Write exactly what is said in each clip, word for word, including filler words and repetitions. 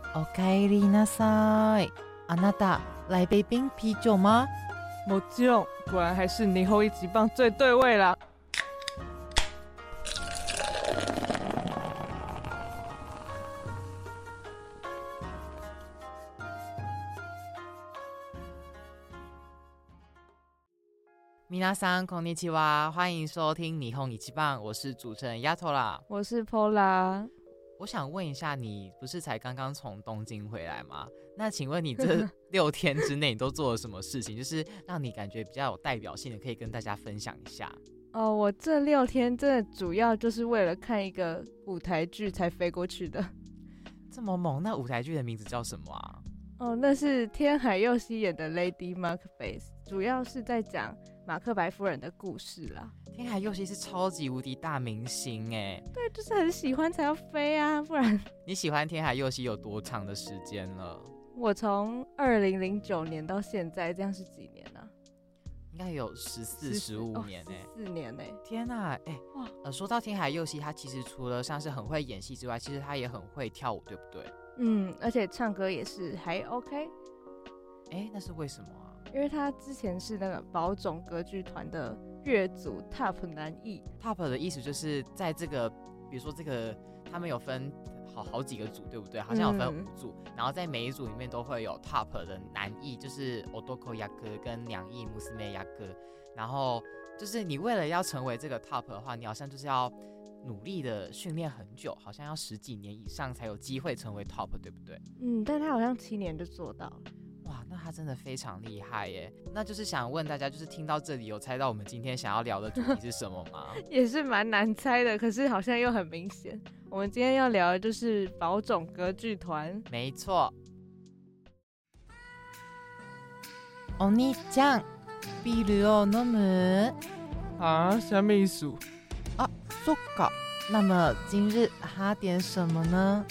おかえりなさい。あなた来杯冰啤酒吗？ もちろん，果然还是霓虹一级棒最对味啦。 皆さんこんにちは，欢迎收听霓虹一级棒，我是主持人丫头啦。 我是 Pola。 我想问一下，你不是才刚刚从东京回来吗？那请问你这六天之内你都做了什么事情，就是让你感觉比较有代表性的，可以跟大家分享一下？ 哦，我这六天真的主要就是为了看一个舞台剧才飞过去的。 这么猛，那舞台剧的名字叫什么啊？ 哦，那是天海佑希演的 Lady Macbeth， 主要是在讲马克白夫人的故事啦。 天海佑希是超级无敌大明星哎， 对，就是很喜欢才要飞啊，不然。 你喜欢天海佑希有多长的时间了？ 我从二零零九年到现在，这样是几年啊？ 应该有十四、十五年哎、欸， 四年哎、欸！ 天哪，哎、欸，哇！呃，说到天海佑希，他其实除了像是很会演戏之外，其实他也很会跳舞，对不对？ 嗯，而且唱歌也是还 OK。 哎、欸，那是为什么啊？ 因为他之前是那个宝冢歌剧团的乐组 Top 男艺。 Top 的意思就是在这个，比如说这个，他们有分好好几个组，对不对？好像有分五组，嗯、然后在每一组里面都会有 Top 的男艺，就是 Odoko Yaku 跟娘艺 Musume Yaku。然后就是你为了要成为这个 Top 的话，你好像就是要努力的训练很久，好像要十几年以上才有机会成为 Top， 对不对？ 嗯，但他好像七年就做到了。 哇，那他真的非常厉害耶！那就是想问大家，就是听到这里有猜到我们今天想要聊的主题是什么吗？ 也是蛮难猜的，可是好像又很明显。我们今天要聊的就是宝冢歌剧团。 没错。お兄ちゃん、ビールを飲む？ 啊，什么意思？ 啊，そっか。那么今日喝点什么呢？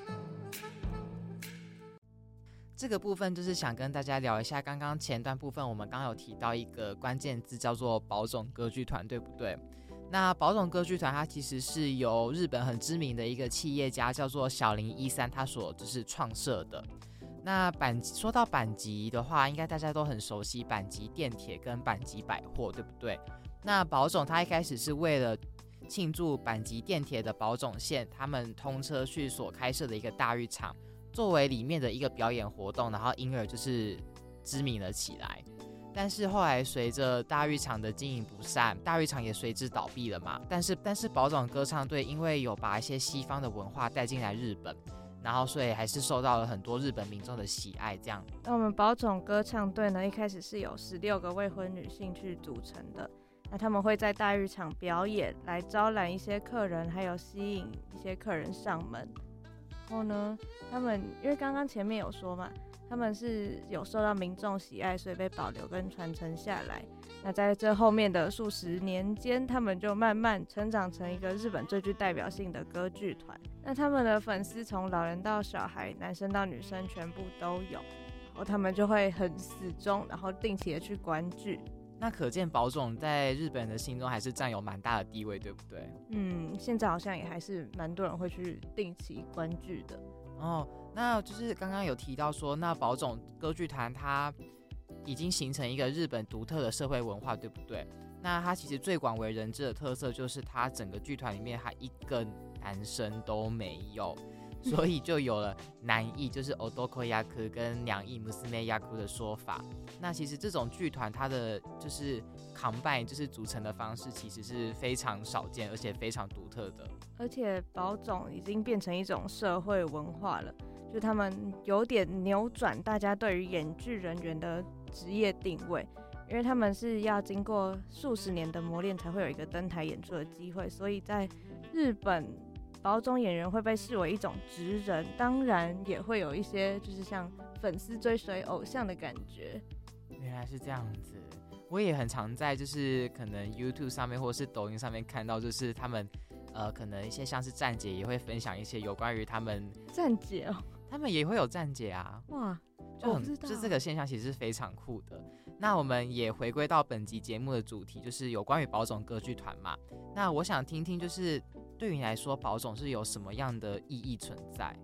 这个部分就是想跟大家聊一下，刚刚前段部分我们刚刚有提到一个关键字叫做宝冢歌剧团，对不对？那宝冢歌剧团它其实是由日本很知名的一个企业家叫做小林一三他所就是创设的。那阪说到阪急的话，应该大家都很熟悉阪急电铁跟阪急百货，对不对？那宝冢它一开始是为了庆祝阪急电铁的宝冢线他们通车去所开设的一个大浴场，作为里面的一个表演活动，然后因而就是知名了起来。但是后来随着大浴场的经营不善，大浴场也随之倒闭了嘛。但是但是宝冢歌唱队因为有把一些西方的文化带进来日本，然后所以还是受到了很多日本民众的喜爱。这样， 那我们宝冢歌唱队呢，一开始是有十六个未婚女性去组成的。那他们会在大浴场表演，来招揽一些客人，还有吸引一些客人上门。然后呢，他们因为刚刚前面有说嘛，他们是有受到民众喜爱，所以被保留跟传承下来。那在这后面的数十年间，他们就慢慢成长成一个日本最具代表性的歌剧团。那他们的粉丝从老人到小孩，男生到女生全部都有，然后他们就会很死忠，然后定期的去观剧。 那可见宝冢在日本人的心中还是占有蛮大的地位，对不对？ 嗯，现在好像也还是蛮多人会去定期观剧的。 哦，那就是刚刚有提到说，那宝冢歌剧团它已经形成一个日本独特的社会文化，对不对？那它其实最广为人知的特色就是它整个剧团里面它一个男生都没有。所以就有了男艺就是 Odoko Yaku 跟娘艺 Musume Yaku 的说法。那其实这种剧团它的就是 combine 就是组成的方式其实是非常少见而且非常独特的。 而且宝冢已经变成一种社会文化了，就他们有点扭转大家对于演剧人员的职业定位，因为他们是要经过数十年的磨练才会有一个登台演出的机会，所以在日本宝冢演员会被视为一种职人，当然也会有一些就是像粉丝追随偶像的感觉。 原来是这样子，我也很常在就是可能 YouTube 上面或是抖音上面看到，就是他们呃可能一些像是站姐也会分享一些有关于他们站姐哦， 他们也会有站姐啊， 哇， 就很就这个现象其实是非常酷的。那我们也回归到本集节目的主题，就是有关于宝冢歌剧团嘛。那我想听听，就是对于你来说，宝冢是有什么样的意义存在？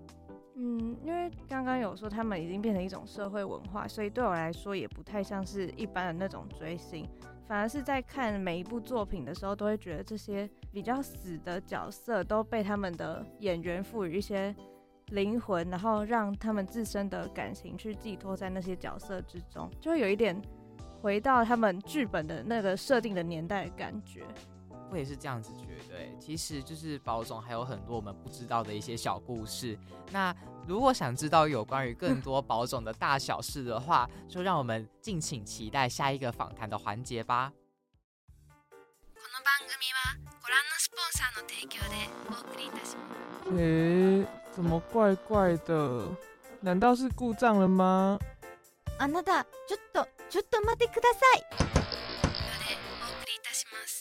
嗯，因为刚刚有说他们已经变成一种社会文化，所以对我来说也不太像是一般的那种追星，反而是在看每一部作品的时候，都会觉得这些比较死的角色都被他们的演员赋予一些灵魂，然后让他们自身的感情去寄托在那些角色之中，就会有一点回到他们剧本的那个设定的年代的感觉。 我也是这样子觉得，其实就是宝冢还有很多我们不知道的一些小故事。那如果想知道有关于更多宝冢的大小事的话，就让我们敬请期待下一个访谈的环节吧。 この番組はご覧のスポンサーの提供でお送りいたします。 诶，怎么怪怪的？难道是故障了吗？ あなた、ちょっと、ちょっと待ってください。 提供でお送りいたします。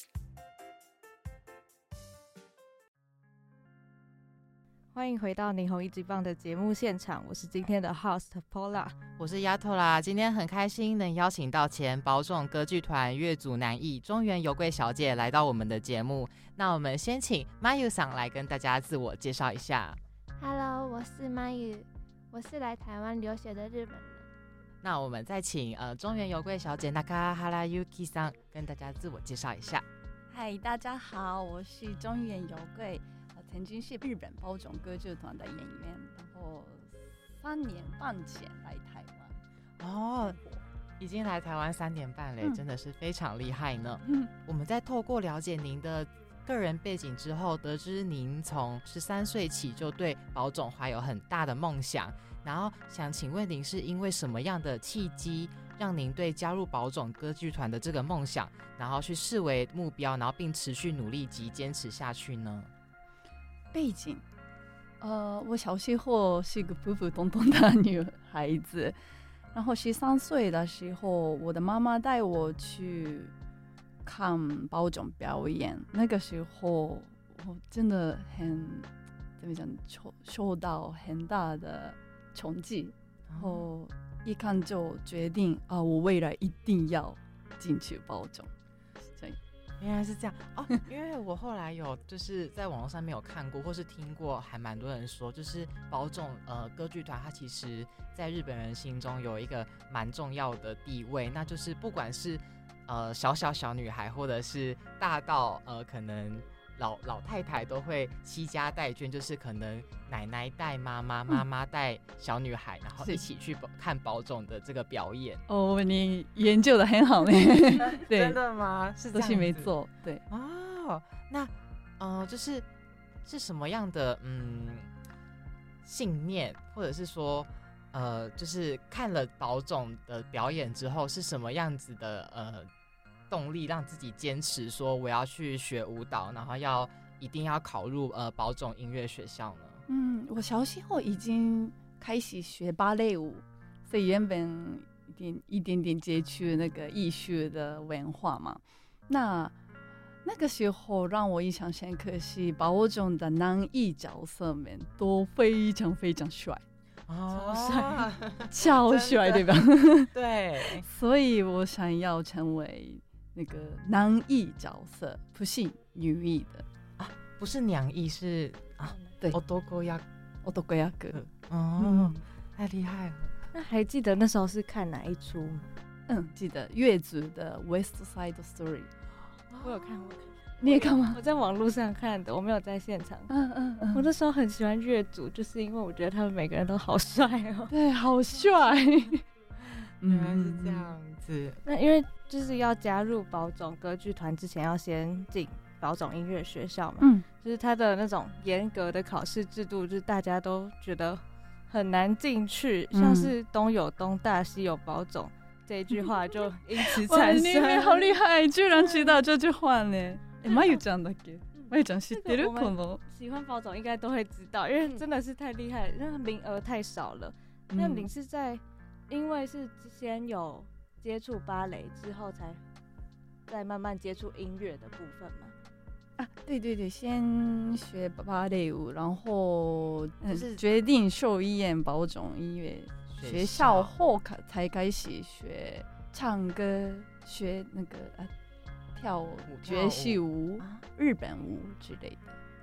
欢迎回到霓虹一级棒的节目现场，我是今天的 host Pola， 我是丫头啦。今天很开心能邀请到前宝冢歌剧团乐组男艺中原由贵小姐来到我们的节目。那我们先请 Mayu 桑来跟大家自我介绍一下。 Hello， 我是 Mayu， 我是来台湾留学的日本人。 那我们再请呃中原由贵小姐 Nakahara Yuki 桑跟大家自我介绍一下。 嗨，大家好，我是中原由贵。曾经是日本宝冢歌剧团的演员，然后三年半前来台湾。 哦，已经来台湾三年半了、嗯，真的是非常厉害呢。 嗯， 我们在透过了解您的个人背景之后，得知您从十三岁起就对宝冢怀有很大的梦想，然后想请问您是因为什么样的契机，让您对加入宝冢歌剧团的这个梦想，然后去视为目标，然后并持续努力及坚持下去呢？ 背景，呃，我小时候是个普普通通的女孩子，然后十三岁的时候，我的妈妈带我去看宝冢表演。那个时候，我真的很怎么讲，受受到很大的冲击，然后一看就决定啊，我未来一定要进去宝冢。 原来是这样哦，因为我后来有就是在网络上面有看过或是听过，还蛮多人说，就是宝冢呃歌剧团它其实在日本人心中有一个蛮重要的地位，那就是不管是呃小小小女孩，或者是大到呃可能老老太太都会惜家带眷，就是可能奶奶带妈妈，妈妈带小女孩，然后一起去看宝冢的这个表演。 哦，你研究的很好呢。对， 真的吗？是这样子， 都是没错。对。 哦，那呃，就是是什么样的嗯信念，或者是说呃，就是看了宝冢的表演之后，是什么样子的呃动力，让自己坚持说我要去学舞蹈，然后要一定要考入呃宝冢音乐学校呢？ 嗯，我小时候已经开始学芭蕾舞，所以原本一点一点点接触那个艺术的文化嘛。那那个时候让我印象深刻是宝冢的男艺角色们都非常非常帅。 哦， 超帅，超帅，对吧？ 对， 所以我想要成为那个男艺角色，不是女艺的啊，不是娘艺，是啊， 对， 男役， 男役， 哦、嗯，太厉害了。 那还记得那时候是看哪一出吗？ 嗯，记得越族的 West Side Story， 我有看，我有看。 你也看吗？ 我在网络上看的，我没有在现场。 嗯嗯嗯， 我那时候很喜欢乐组，就是因为我觉得他们每个人都好帅哦。 对，好帅。 原来是这样子。 那因为就是要加入宝冢歌剧团之前，要先进宝冢音乐学校嘛。嗯，就是他的那种严格的考试制度，就是大家都觉得很难进去，嗯、像是东有东大，西有宝冢这一句话就因此产生。 你们好厉害，居然知道这句话呢！哎，まゆちゃんだっけ？まゆちゃん知ってる？この喜欢宝冢应该都会知道，因为真的是太厉害了，那名额太少了。嗯、那你是在因为是先有接触芭蕾之后，才再慢慢接触音乐的部分吗？ 啊，对对对，先学芭蕾舞，然后、嗯、就是决定受验宝冢音乐学校后才开始学唱歌，学那个啊跳爵士舞、啊、日本舞之类的。 啊，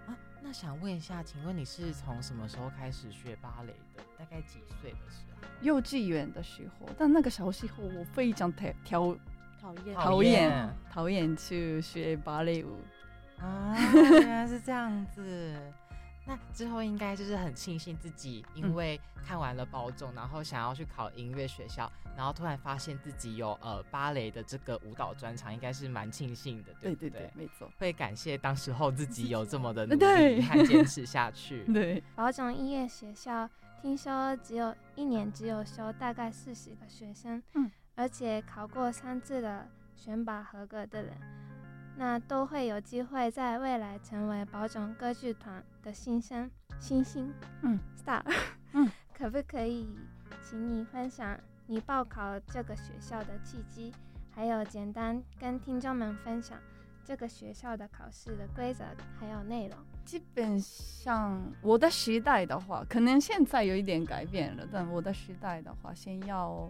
那想问一下，请问你是从什么时候开始学芭蕾的？大概几岁的时候？ 幼稚园的时候，但那个小时候我非常讨讨讨厌讨厌讨厌去学芭蕾舞啊，原来是这样子。那之后应该就是很庆幸自己，因为看完了保种，然后想要去考音乐学校，然后突然发现自己有呃芭蕾的这个舞蹈专长，应该是蛮庆幸的，对不对？ 对对对，没错。 会感谢当时候自己有这么的努对力和坚持下去。 对， 保种音乐学校听说只有一年只有收大概四十个学生， 嗯， 而且考过三次的选拔合格的人，那都会有机会在未来成为保种歌剧团的新生新星， 嗯 ，star， 嗯， 可不可以请你分享你报考这个学校的契机，还有简单跟听众们分享这个学校的考试的规则还有内容？ 基本上我的时代的话，可能现在有一点改变了，但我的时代的话，先要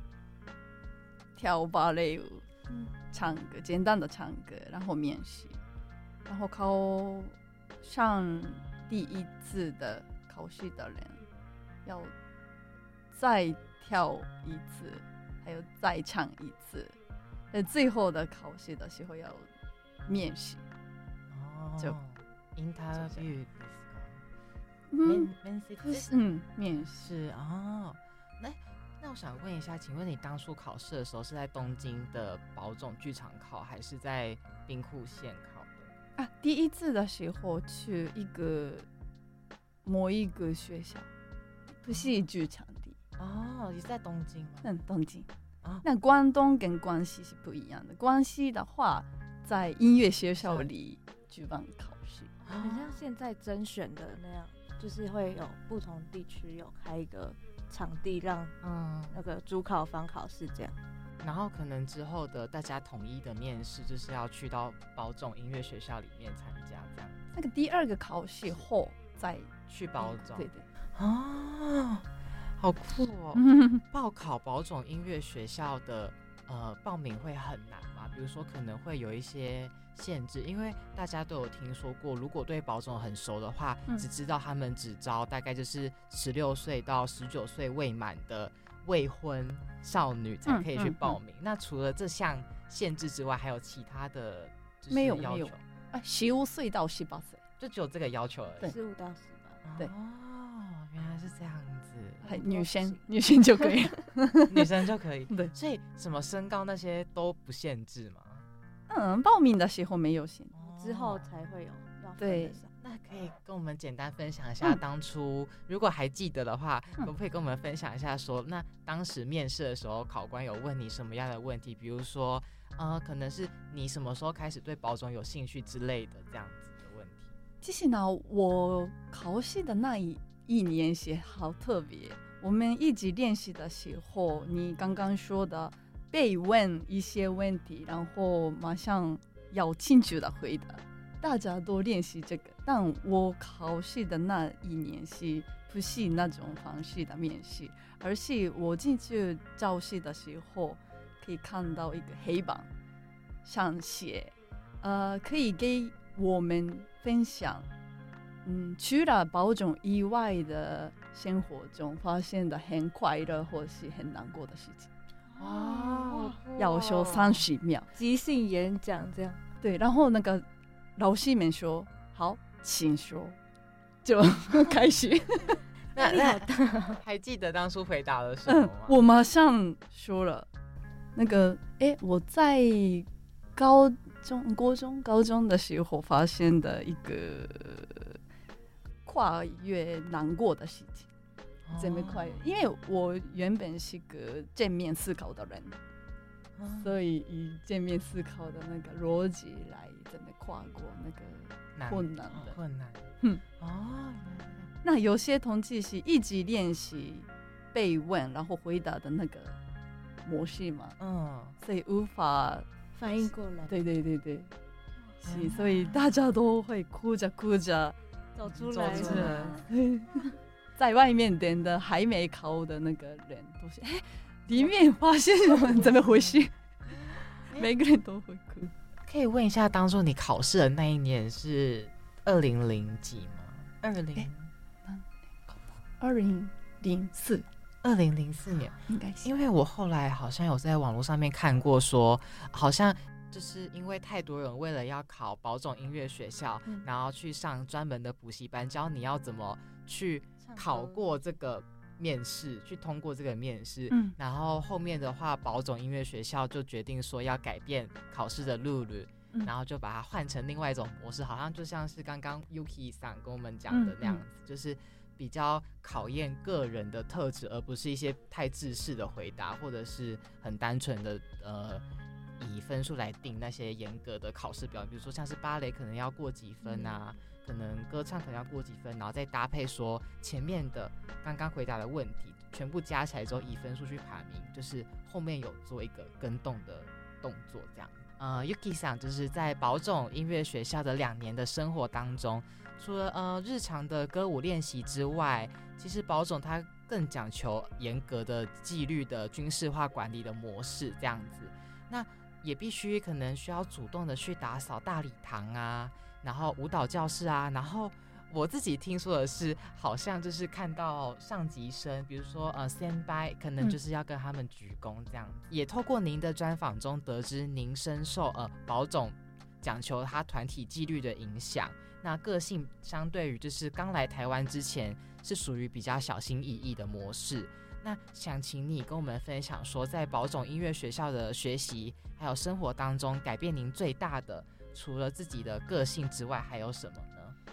跳芭蕾舞， 嗯， 唱歌，简单的唱歌，然后面试，然后考上第一次的考试的人要再跳一次，还有再唱一次，在最后的考试的时候要面试。 哦， 就 interview ですか？ 嗯面試嗯，面试是哦。那那我想问一下，请问你当初考试的时候是在东京的保种剧场考，还是在兵库县考的？ 啊，第一次的时候去一个某一个学校，不是剧场的哦，也是在东京吗？ 嗯，东京。 啊， 那关东跟关西是不一样的。关西的话，在音乐学校里举办考试， 很像现在甄选的那样，就是会有不同地区有开一个场地让嗯那个主考方考试这样。 然后可能之后的大家统一的面试，就是要去到保种音乐学校里面参加，这样那个第二个考试后再去保种。 对对。 哦，好酷哦！ 嗯报考保种音乐学校的呃报名会很难吗？比如说可能会有一些限制，因为大家都有听说过，如果对保种很熟的话， 嗯只知道他们只招大概就是十六岁到十九岁未满的未婚少女才可以去报名。嗯嗯嗯、那除了这项限制之外，还有其他的就是要求？ 没有没有，啊，十五岁到十八岁， 就只有这个要求而已。 十五到十八。 对。 哦，原来是这样子。 女生女生就可以了， 女生就可以。 对， 所以什么身高那些都不限制吗？ 嗯，报名的时候没有限制， 哦、之后才会有要分对。 那可以跟我们简单分享一下，当初、嗯、如果还记得的话， 嗯、 可不可以跟我们分享一下说，那当时面试的时候，考官有问你什么样的问题？比如说，呃，可能是你什么时候开始对保种有兴趣之类的这样子的问题。 其实呢，我考试的那一一年是好特别。我们一直练习的时候，你刚刚说的被问一些问题，然后马上要清楚的回答，大家都练习这个。但我考试的那一年是不是那种方式的面试，而是我进去教室的时候，可以看到一个黑板上写，呃，可以给我们分享。嗯，除了保种以外的生活中发现的很快乐或是很难过的事情， 哦， 要说三十秒， 即兴演讲这样。 对，然后那个老师们说好，请说，就开始。 那那还记得当初回答了什么吗？ 嗯，我马上说了，那个，哎，我在高中、国中、高中的时候发现的一个。跨越难过的事情，怎么跨越？因为我原本是个正面思考的人，哦、所以以正面思考的那个逻辑来怎么跨过那个困难的困难。 嗯， 哦， 那有些同学是一直练习被问然后回答的那个模式嘛，嗯，所以无法反应过来。 对对对对，是，所以大家都会哭着哭着。 走出来了， 在外面等的还没考的那个人都是，哎，里面发现什么？怎么回事？每个人都会哭。 可以问一下，当初你考试的那一年是二零零几吗？二零二零零四二零零四年应该是， 因为我后来好像有在网络上面看过说，好像就是因为太多人为了要考保种音乐学校， 嗯然后去上专门的补习班，教你要怎么去考过这个面试，去通过这个面试。 嗯然后后面的话，保种音乐学校就决定说要改变考试的路率。 嗯然后就把它换成另外一种模式，好像就像是刚刚 Yuki 桑跟我们讲的那样子， 嗯嗯就是比较考验个人的特质，而不是一些太制式的回答，或者是很单纯的呃以分数来定那些严格的考试标准。比如说像是芭蕾可能要过几分啊，嗯、可能歌唱可能要过几分，然后再搭配说前面的刚刚回答的问题全部加起来之后以分数去排名，就是后面有做一个跟动的动作这样。呃 Yuki 桑就是在保种音乐学校的两年的生活当中，除了呃日常的歌舞练习之外，其实保种它更讲求严格的纪律的军事化管理的模式这样子。那也必须可能需要主动的去打扫大礼堂啊，然后舞蹈教室啊，然后我自己听说的是，好像就是看到上级生，比如说呃 senpai 可能就是要跟他们鞠躬这样子。嗯、也透过您的专访中得知，您深受呃保种讲求他团体纪律的影响。那个性相对于就是刚来台湾之前是属于比较小心翼翼的模式。那想请你跟我们分享说，在保种音乐学校的学习还有生活当中，改变您最大的，除了自己的个性之外，还有什么呢？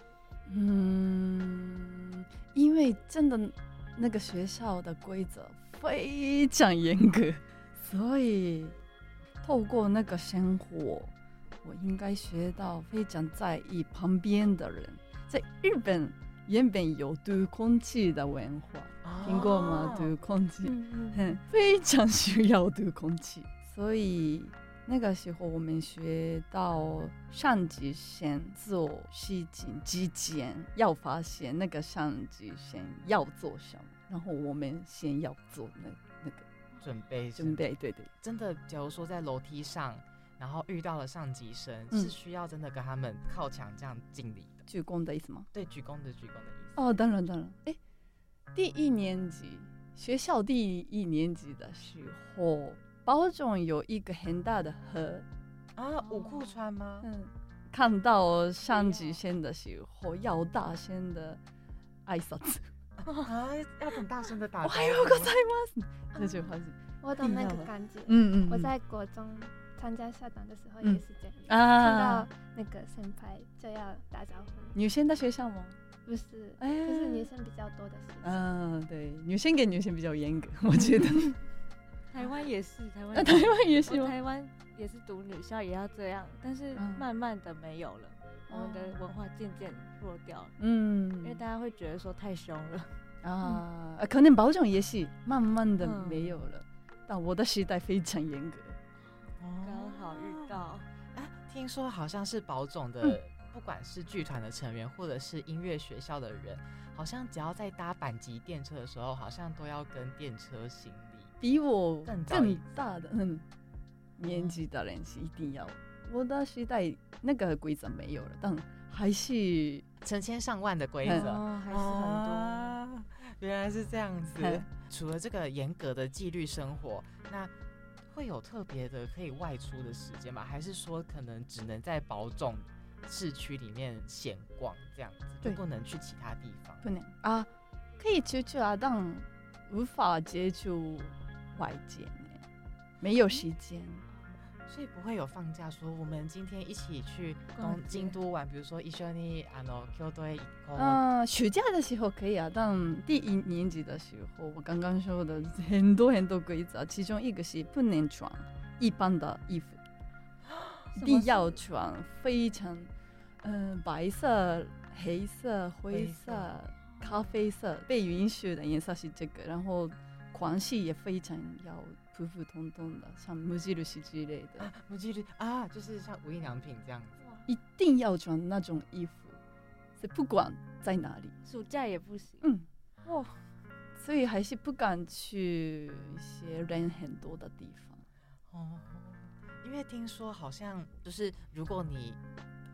嗯，因为真的那个学校的规则非常严格，所以透过那个生活，我应该学到非常在意旁边的人。在日本原本有读空气的文化，哦、听过吗？读空气，嗯嗯、非常需要读空气，所以那个时候我们学到上级先做事情之前要发现那个上级先要做什么，然后我们先要做那那个准备准备，对对， 真的，假如说在楼梯上，然后遇到了上级生， 嗯、 是需要真的跟他们靠墙这样敬礼的， 鞠躬的意思吗？ 对，鞠躬的鞠躬的意思。 哦，当然当然，哎，第一年级学校第一年级的时候。保种有一个很大的河啊，武库川吗？ 嗯，看到上级先的时候，要大声的挨拶啊，要很大声的打招呼。 おはようございます那句话是， 我懂那个感觉。 嗯嗯， 我在国中参加校长的时候也是这样， 嗯啊、 看到那个先輩就要打招呼。 女生的学校吗？ 不是，哎、就是女生比较多的学校。 嗯、啊，对，女生跟女生比较严格，我觉得。 台湾也是，台湾、 啊、台湾也是吗？ 台湾也是读女校也要这样，但是慢慢的没有了，嗯、我们的文化渐渐弱掉了。嗯，因为大家会觉得说太凶了啊，嗯、可能保种也是慢慢的没有了，嗯、但我的时代非常严格， 刚好遇到。 啊，听说好像是保种的， 嗯、 不管是剧团的成员或者是音乐学校的人，好像只要在搭阪急电车的时候，好像都要跟电车行礼。 比我更大的嗯年纪的人是一定要，我的时代那个规则没有了，但还是成千上万的规则， 哦，还是很多。 啊、原来是这样子。除了这个严格的纪律生活，那会有特别的可以外出的时间吗？还是说可能只能在保种市区里面闲逛这样子，就不能去其他地方？ 不能啊，可以出去啊，但无法接触外界呢，没有时间， 所以不会有放假说我们今天一起去东京都玩，比如说一緒にあの京都へ行こう。 嗯，暑假的时候可以啊，但第一年级的时候，我刚刚说的很多很多规则，其中一个是不能穿一般的衣服，一定要穿非常嗯、呃、白色、黑色、灰色、咖啡色，被允许的颜色是这个，然后。款式也非常要普普通通的，像無印之类的。 啊，無印啊，就是像无印良品这样子。 一定要穿那种衣服，是不管在哪里。 暑假也不行。 嗯，哇，所以还是不敢去一些人很多的地方。 哦，因为听说好像就是如果你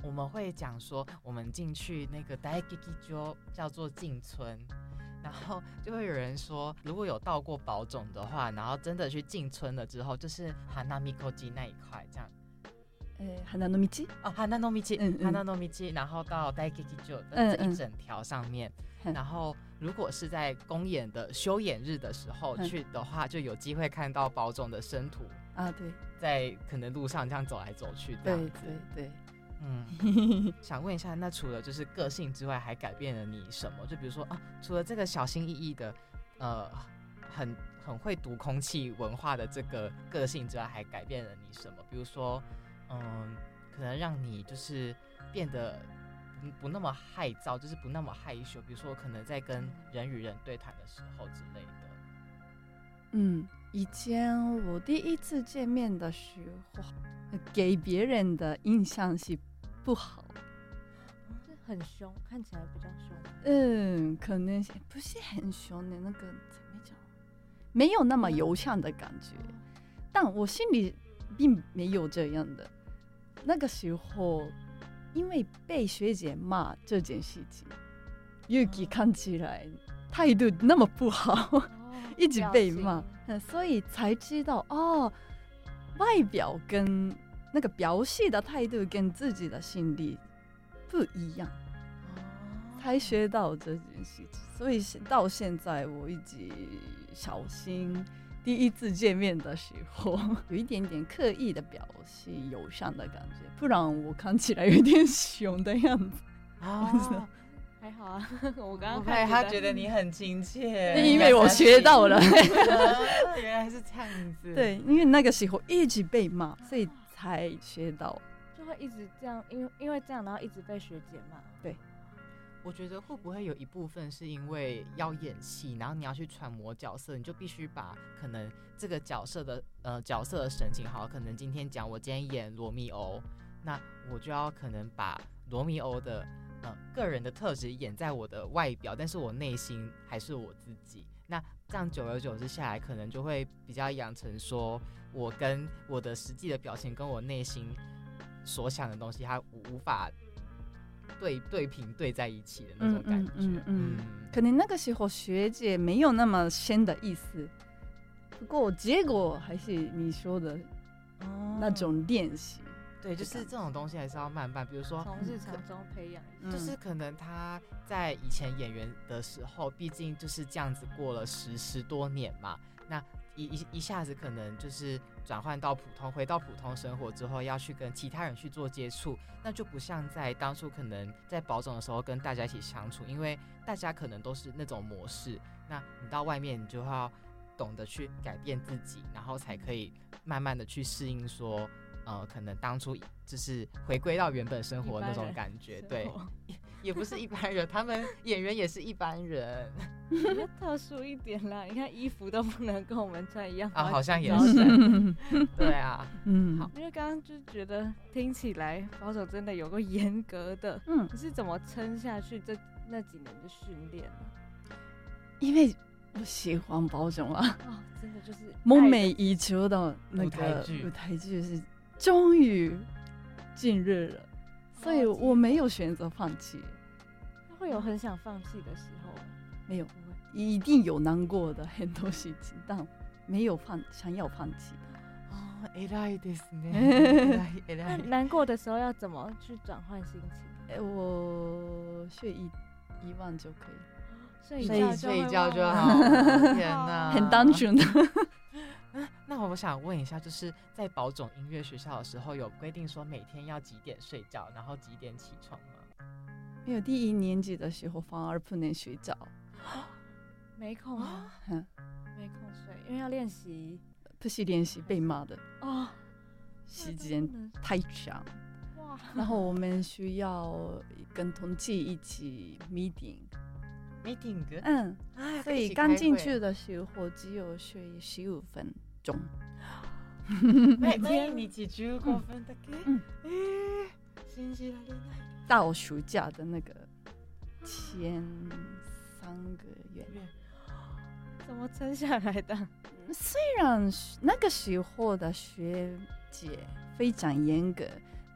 我们会讲说，我们进去那个大劇場叫做进村，然后就会有人说，如果有到过宝冢的话，然后真的去进村了之后，就是花見小路那一块这样。 呃，花の道哦，花の道， 嗯嗯花の道，然后到大劇場的这一整条上面。 嗯、 然后，如果是在公演的休演日的时候、嗯、去的话，就有机会看到宝冢的生徒啊，对， 在可能路上这样走来走去这样子。 对对对， 嗯，想问一下，那除了就是个性之外，还改变了你什么？就比如说啊，除了这个小心翼翼的，呃，很很会读空气文化的这个个性之外，还改变了你什么？比如说，嗯，可能让你就是变得不不那么害臊，就是不那么害羞。比如说，可能在跟人与人对谈的时候之类的。 嗯，以前我第一次见面的时候，给别人的印象是不好， 是很凶，看起来比较凶。 嗯，可能不是很凶的那个怎么讲，没有那么友善的感觉。但我心里并没有这样的。那个时候，因为被学姐骂这件事情，ユキ看起来态度那么不好，哦、一直被骂，所以才知道哦，外表跟那个表现的态度跟自己的心理不一样，哦、才学到这件事情。所以到现在我一直小心。第一次见面的时候，有一点点刻意的表现友善的感觉，不然我看起来有点凶的样子。 哦，还好啊，我刚刚看他觉得你很亲切， 因为我学到了。 原来是这样子。 对，因为那个时候一直被骂，所以才学到。 就会一直这样，因为因为这样，然后一直被学姐骂。 对。 我觉得会不会有一部分是因为要演戏，然后你要去揣摩角色，你就必须把可能这个角色的呃角色的神情，好，可能今天讲我今天演罗密欧，那我就要可能把罗密欧的呃个人的特质演在我的外表，但是我内心还是我自己。那这样久而久之下来，可能就会比较养成说我跟我的实际的表情跟我内心所想的东西，它无法。对对平对在一起的那种感觉，嗯嗯嗯嗯，可能那个时候学姐没有那么深的意思，不过结果还是你说的那种练习、哦。 对，就是这种东西还是要慢慢，比如说从日常中培养一下。 就是可能他在以前演员的时候，毕竟就是这样子过了十十多年嘛，那一一一下子可能就是转换到普通，回到普通生活之后，要去跟其他人去做接触，那就不像在当初可能在宝冢的时候跟大家一起相处，因为大家可能都是那种模式，那你到外面你就要懂得去改变自己，然后才可以慢慢的去适应说，呃，可能当初就是回归到原本生活的那种感觉，对。也不是一般人，他们演员也是一般人， 比较特殊一点啦。你看衣服都不能跟我们穿一样啊，好像也是，对啊， 嗯，好，因为刚刚就觉得听起来宝冢真的有个严格的，嗯，你是怎么撑下去这那几年的训练呢？ 因为我喜欢宝冢啊， 哦，真的就是梦寐以求的那个舞台剧是终于近日了。所以我没有选择放弃。 会有很想放弃的时候吗？ 没有，一定有难过的很多事情，但没有放想要放弃的。 哦，偉いですね。 那难过的时候要怎么去转换心情？ 哎、欸，我睡一一万就可以， 睡一睡一觉就好。天哪， 很单纯的。 那我想问一下，就是在宝冢音乐学校的时候，有规定说每天要几点睡觉，然后几点起床吗？ 没有，第一年级的时候反而不能睡觉， 没空啊，没空睡，因为要练习， 不是练习被骂的哦， 时间太长。哇！然后我们需要跟同事一起 meeting。meeting， 嗯， 所以刚进去的时候只有睡十五分钟。 每天你只十五分だけ？嗯，信じられない。 到暑假的那个前三个月， 怎么撑下来的？ 虽然那个时候的学姐非常严格，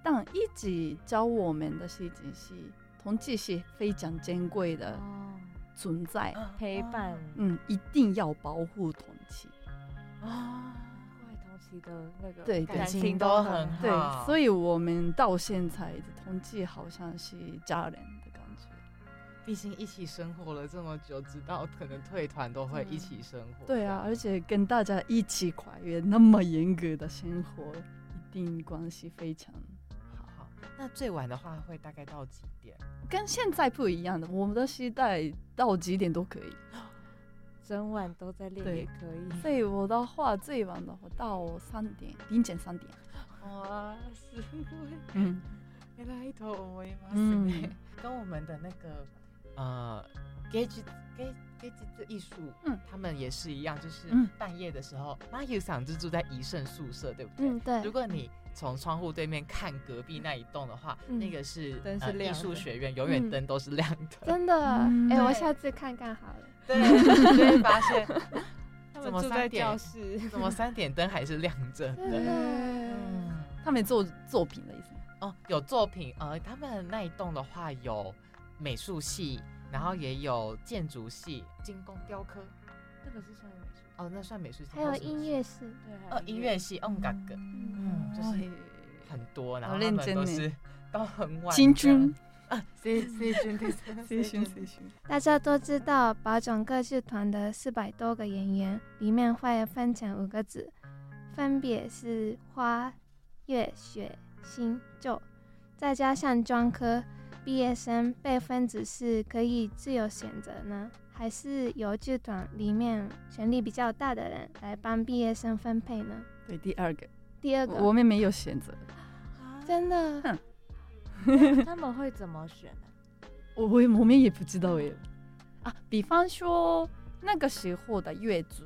但一直教我们的事情是，同志是非常珍贵的存在， 陪伴， 嗯，一定要保护同志啊，怪同志的那个对感情情都很好。 对， 好所以我们到现在同志好像是家人的感觉。 毕竟一起生活了这么久，直到可能退团都会一起生活。 对啊，而且跟大家一起跨越那么严格的生活，一定关系非常好。 好，那最晚的话会大概到几点？ 跟现在不一样的，我们的时代到几点都可以。 整晚都在练对也可以。 所以我的话，最晚的话到三点，凌晨三点。 哇，すごい。 嗯， 偉いと思います嗯ね。跟我们的那个呃芸術芸芸術艺术， 嗯他们也是一样，就是嗯半夜的时候，马友桑是住在宜盛宿舍，对不对？ 嗯，对如，果你从窗户对面看隔壁那一栋的话， 嗯那个是灯是呃艺亮的术学院，永远嗯灯都是亮的。 真的，哎、 嗯我对下次看看好了。 对，你就会发现他怎么们住在三点教室， 怎么三点灯还是亮着的。 真的， 嗯， 他们做作品的意思。 哦，有作品，呃，他们那一栋的话有美术系，然后也有建筑系、精工雕刻。 这个是算美术， 哦，那算美术系。 还有什么音乐室， 对，还有哦，音乐系，嗯，嘎个嗯， 就是很多，然后好他认真呢们都是到很晚。 青春， 啊，谁谁军对谁选谁选。 大家都知道宝冢歌剧团的四百多个演员，里面会分成五个子，分别是花、月、雪、星、就，再加上专科。毕业生被分子是可以自由选择呢，还是由剧团里面权力比较大的人来帮毕业生分配呢？ 对，第二个， 第二个， 我们没有选择。 真的， 他们会怎么选呢？ 我我我们也不知道耶。啊，比方说那个时候的乐组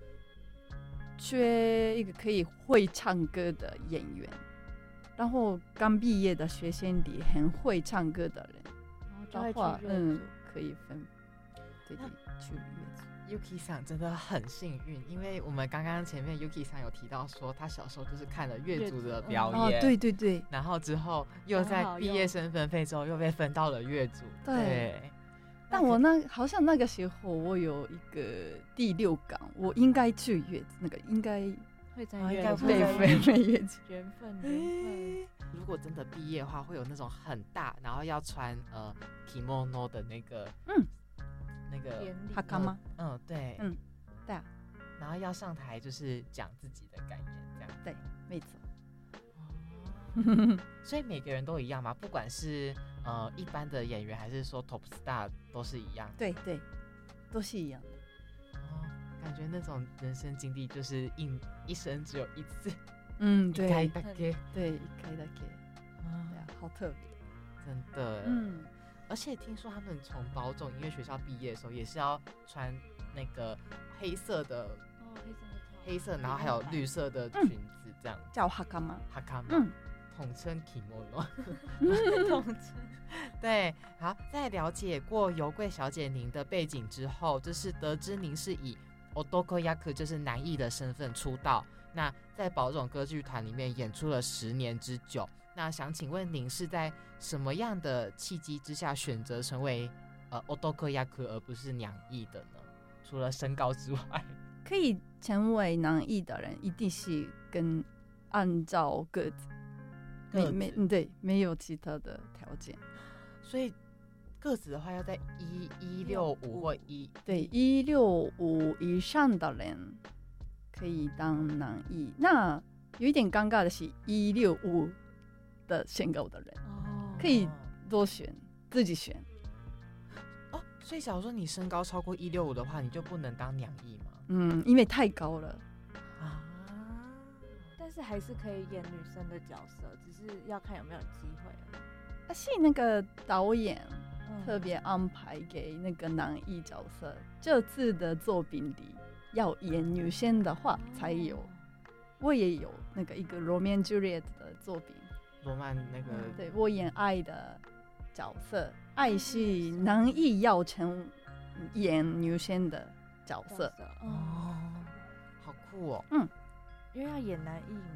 缺一个可以会唱歌的演员，然后刚毕业的学生里很会唱歌的人然后就的话会，去乐嗯组， 可以分，对对，去乐组。 Yuki 桑真的很幸运，因为我们刚刚前面 Yuki 桑有提到说，他小时候就是看了乐组的表哦， 演， 对对对， 然后之后又刚好在毕业生分配之后又被分到了乐组， 对对。 但我那好像那个时候我有一个第六感，我应该去乐组，那个应该会在啊应乐组被该会在分配乐组。 缘分，缘分。 如果真的毕业的话，会有那种很大，然后要穿呃 kimono 的那个， 嗯， 那个典礼哈卡吗？ 嗯，对， 嗯，对啊， 然后要上台就是讲自己的感言，这样。 对，没错。 所以每个人都一样吗？不管是呃一般的演员，还是说 top star，都是一样的。 对对，都是一样的。 哦，感觉那种人生经历就是一一生只有一次， 嗯， 一回对だけ， 对，一开だけ， 啊对啊，好特别。 真的。 嗯， 而且听说他们从宝冢音乐学校毕业的时候，也是要穿那个黑色的哦，黑色的套黑色，然后还有绿色的嗯裙子，这样。 叫哈卡吗？ 哈卡玛， 嗯， 统称 kimono。 统称。 对，好，在了解过油桂小姐您的背景之后，就是得知您是以 otokoyaku 就是男艺的身份出道，那在宝冢歌剧团里面演出了十年之久。那想请问您是在什么样的契机之下选择成为呃 otokoyaku 而不是娘艺的呢？除了身高之外， 可以成为男艺的人，一定是跟按照个子，没个子没嗯对，没有其他的条件。 所以个子的话要在一一六五或一对，一六五以上的人可以当男艺。那有一点尴尬的是，一六五的身高的人哦， 可以多选，自己选。 哦。所以假如说你身高超过一六五的话，你就不能当娘艺吗？ 嗯，因为太高了。 啊， 但是还是可以演女生的角色，只是要看有没有机会而已。 但是那个导演嗯特别安排给那个男艺角色，这次的作品里要演女生的话才有。我也有那个一个 Romeo and Juliet 的作品， 罗曼那个、 嗯对我演爱的角色，爱是男艺要成演女生的角色。 哦， 哦，好酷哦。 因为要演男艺嘛，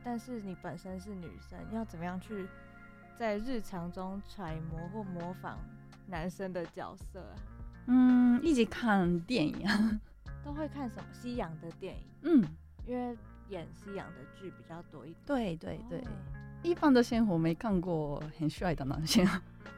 但是你本身是女生，要怎么样去在日常中揣摩或模仿男生的角色啊？ 嗯，一起看电影啊。 都会看什么西洋的电影？ 嗯， 因为演西洋的剧比较多一点。 对对对， 哦一般的生活没看过很帅的男生。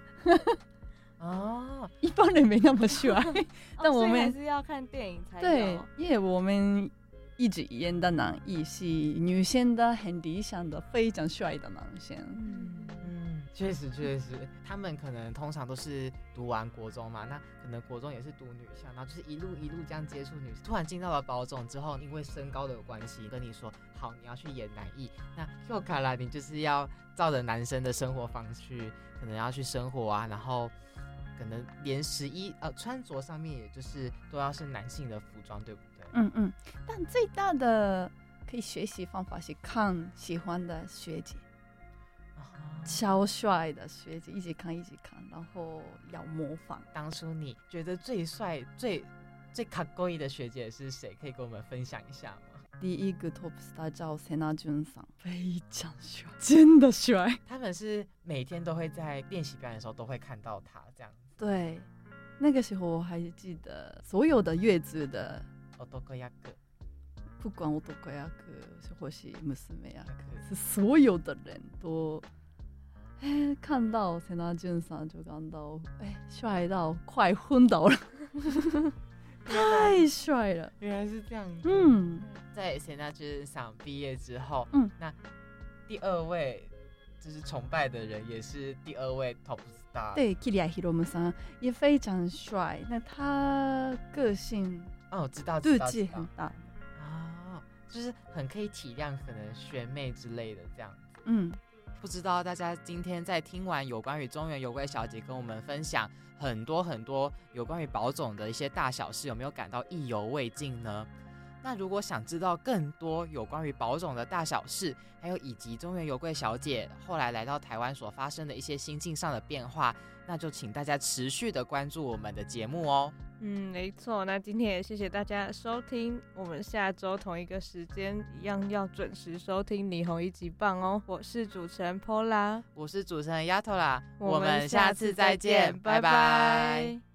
哦， 一般人没那么帅。但我们哦所以还是要看电影才有。 对，因为我们一直演的男一是女生的很理想的非常帅的男生。 嗯， 嗯，确实确实，他们可能通常都是读完国中嘛，那可能国中也是读女校，然后就是一路一路这样接触女生，突然进到了保种之后，因为身高的关系，跟你说好你要去演男一，那又看来你就是要照着男生的生活方式，可能要去生活啊，然后可能连十一呃穿着上面也就是都要是男性的服装，对不对？ 嗯嗯，但最大的可以学习方法是看喜欢的学姐。超帅的学姐，一直看一直看，然后要模仿。 当初你觉得最帅、最最卡勾伊的学姐是谁？可以跟我们分享一下吗？ 第一个 top star 叫谢娜俊桑，非常帅，真的帅。 他们是每天都会在练习表演的时候都会看到他这样。 对，那个时候我还记得所有的乐子的男役， 不管男役或是妹役，是所有的人都。哎，看到谢娜俊桑就感到哎帅到快昏倒了，太帅了！ 原来是这样子。 嗯， 在谢娜俊桑毕业之后， 嗯， 那第二位就是崇拜的人，也是第二位 top star。 对 ，Kiria Hiromu 桑也非常帅，那他个性哦，知道， 妒忌很大哦，就是很可以体谅可能学妹之类的这样子。 嗯。 不知道大家今天在听完有关于中原有贵小姐跟我们分享很多很多有关于保种的一些大小事，有没有感到意犹未尽呢？那如果想知道更多有关于保种的大小事，还有以及中原有贵小姐后来来到台湾所发生的一些心境上的变化，那就请大家持续的关注我们的节目哦。 嗯，没错。那今天也谢谢大家的收听，我们下周同一个时间一样要准时收听霓虹一级棒哦。我是主持人 Pola， 我是主持人丫头啦， 我们下次再见，拜拜。